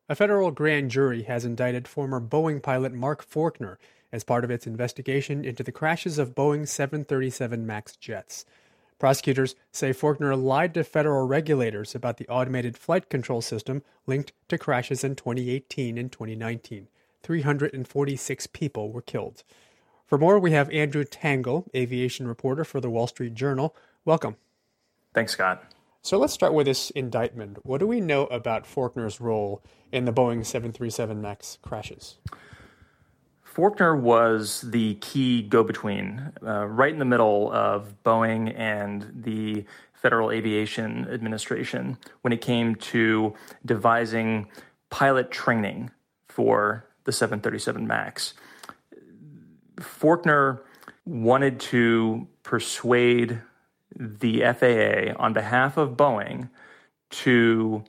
A federal grand jury has indicted former Boeing pilot Mark Forkner as part of its investigation into the crashes of Boeing 737 MAX jets. Prosecutors say Forkner lied to federal regulators about the automated flight control system linked to crashes in 2018 and 2019. 346 people were killed. For more, we have Andrew Tangle, aviation reporter for the Wall Street Journal. Welcome. Thanks, Scott. So let's start with this indictment. What do we know about Forkner's role in the Boeing 737 MAX crashes? Forkner was the key go-between, right in the middle of Boeing and the Federal Aviation Administration when it came to devising pilot training for the 737 MAX. Forkner wanted to persuade the FAA on behalf of Boeing to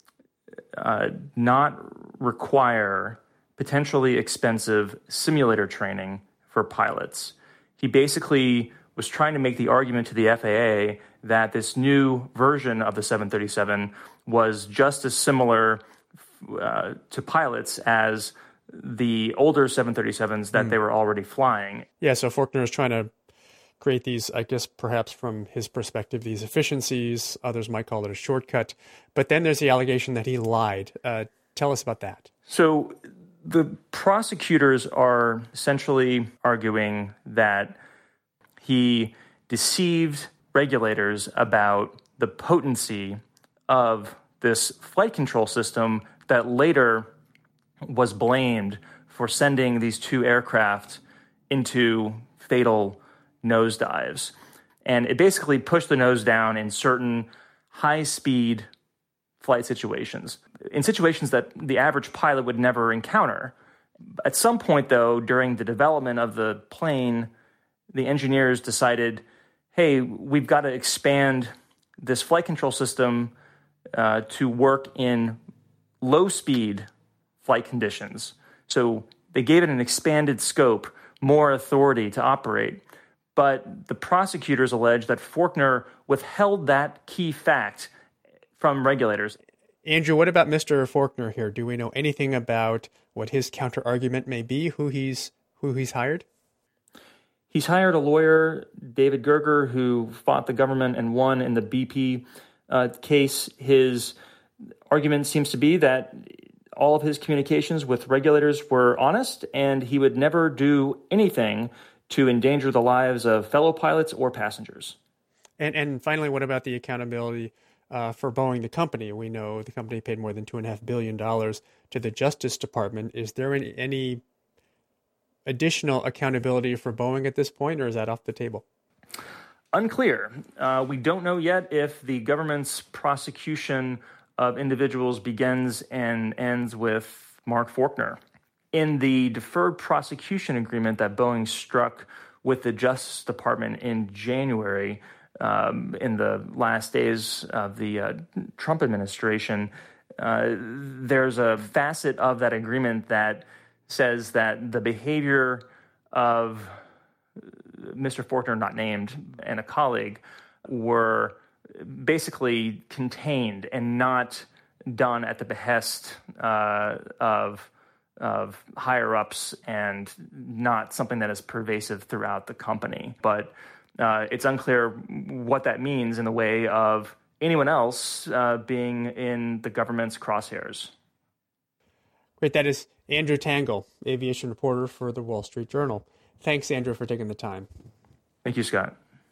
not require potentially expensive simulator training for pilots. He basically was trying to make the argument to the FAA that this new version of the 737 was just as similar to pilots as the older 737s that they were already flying. Yeah, so Forkner is trying to create these, I guess, perhaps from his perspective, these efficiencies. Others might call it a shortcut. But then there's the allegation that he lied. Tell us about that. So the prosecutors are essentially arguing that he deceived regulators about the potency of this flight control system that later was blamed for sending these two aircraft into fatal nosedives. And it basically pushed the nose down in certain high-speed flight situations, in situations that the average pilot would never encounter. At some point, though, during the development of the plane, the engineers decided, hey, we've got to expand this flight control system to work in low-speed flight conditions. So they gave it an expanded scope, more authority to operate. But the prosecutors allege that Forkner withheld that key fact from regulators. Andrew, what about Mr. Forkner here? Do we know anything about what his counter-argument may be, who he's hired? He's hired a lawyer, David Gerger, who fought the government and won in the BP case. His argument seems to be that all of his communications with regulators were honest, and he would never do anything to endanger the lives of fellow pilots or passengers. And finally, what about the accountability for Boeing, the company? We know the company paid more than $2.5 billion to the Justice Department. Is there any additional accountability for Boeing at this point, or is that off the table? Unclear. We don't know yet if the government's prosecution of individuals begins and ends with Mark Forkner. In the deferred prosecution agreement that Boeing struck with the Justice Department in January, in the last days of the Trump administration, there's a facet of that agreement that says that the behavior of Mr. Forkner, not named, and a colleague were basically contained and not done at the behest of higher-ups and not something that is pervasive throughout the company. But it's unclear what that means in the way of anyone else being in the government's crosshairs. Great. That is Andrew Tangle, aviation reporter for the Wall Street Journal. Thanks, Andrew, for taking the time. Thank you, Scott.